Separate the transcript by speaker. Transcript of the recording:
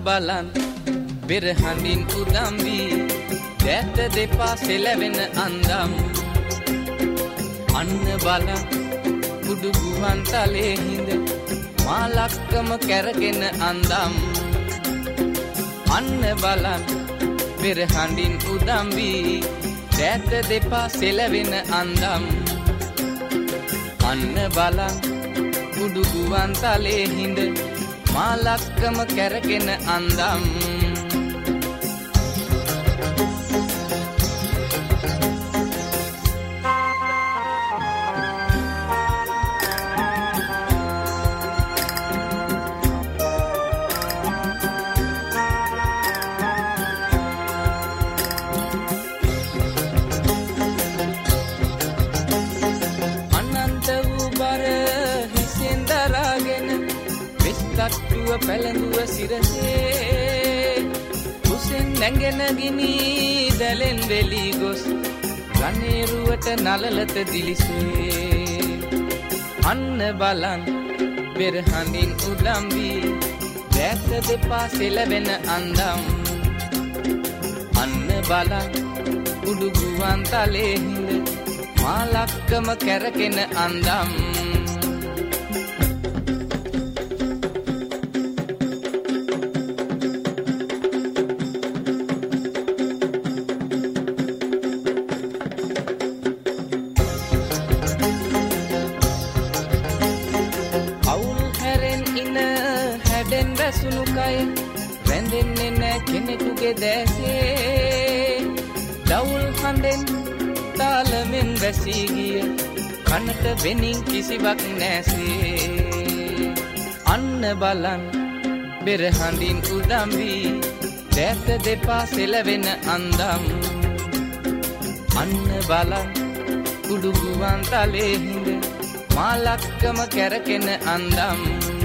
Speaker 1: බලන් පෙරහඬින් උදම් වී දැත දෙපා සෙලවෙන අන්දම් අන්න බලන් කුඩු ගුවන් තලේ හිඳ මා ලක්කම කැරගෙන අන්දම් අන්න බලන් පෙරහඬින් උදම් වී දැත දෙපා සෙලවෙන අන්දම් අන්න බලන් කුඩු ගුවන් තලේ හිඳ මා ලක්කම කැරගෙන අන්දම් තට්ටුව පැළඳුව සිරසේ කුසෙන් නැගෙන ගිනි දැලෙන් වෙලී ගොස් රණේරුවට නලලත දිලිසේ අන්න බලන් පෙරහඬින් උදම් වී දැත දෙපා සෙලවෙන අන්දම් අන්න බලන් උඩු ගුවන් තලේ හිඳ මා ලක්කම කැරගෙන අන්දම් සුණු කය වැඳෙන්නේ නැ කෙනෙකුගේ දැසේ දවුල් හඬෙන් තාලමෙන් වැසී ගිය කනට වෙනින් කිසිවක් නැසේ අන්න බලන් පෙරහඬින් උදම් වී දැත දෙපා සෙලවෙන අන්දම් අන්න බලන් කුඩු ගුවන් තලේ හිඳ මා ලක්කම කැරගෙන අන්දම්